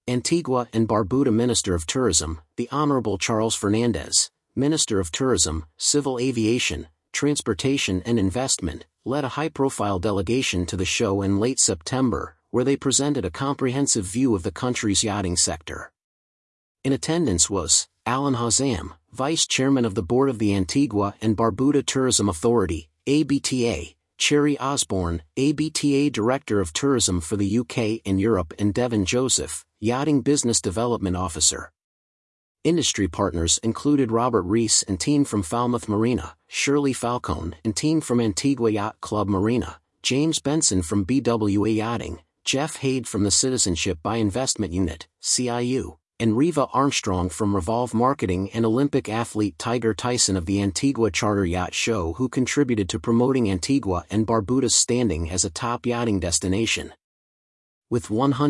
Antigua and Barbuda Minister of Tourism, the Honorable Charles Fernandez, Minister of Tourism, Civil Aviation, Transportation and Investment, led a high-profile delegation to the show in late September, where they presented a comprehensive view of the country's yachting sector. In attendance was Alan Hazam, Vice Chairman of the Board of the Antigua and Barbuda Tourism Authority, ABTA, Cherry Osborne, ABTA Director of Tourism for the UK and Europe, and Devon Joseph, Yachting Business Development Officer. Industry partners included Robert Rees and team from Falmouth Marina, Shirley Falcone and team from Antigua Yacht Club Marina, James Benson from BWA Yachting, Jeff Haid from the Citizenship by Investment Unit, CIU, and Riva Armstrong from Revolve Marketing, and Olympic athlete Tiger Tyson of the Antigua Charter Yacht Show, who contributed to promoting Antigua and Barbuda's standing as a top yachting destination. With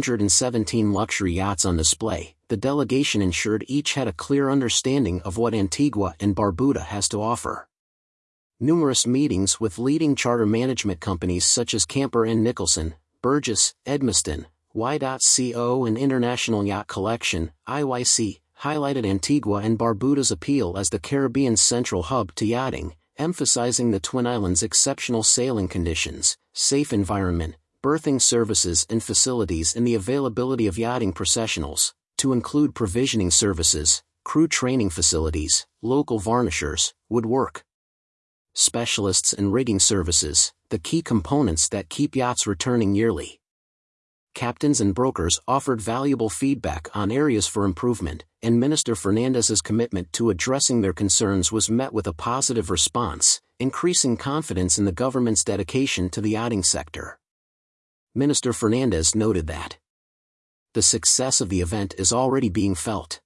117 luxury yachts on display, the delegation ensured each had a clear understanding of what Antigua and Barbuda has to offer. Numerous meetings with leading charter management companies such as Camper & Nicholson, Burgess, Edmiston, Y.co and International Yacht Collection, IYC, highlighted Antigua and Barbuda's appeal as the Caribbean's central hub to yachting, emphasizing the Twin Islands' exceptional sailing conditions, safe environment, berthing services and facilities, and the availability of yachting professionals, to include provisioning services, crew training facilities, local varnishers, woodwork specialists and rigging services, the key components that keep yachts returning yearly. Captains and brokers offered valuable feedback on areas for improvement, and Minister Fernandez's commitment to addressing their concerns was met with a positive response, increasing confidence in the government's dedication to the yachting sector. Minister Fernandez noted that the success of the event is already being felt.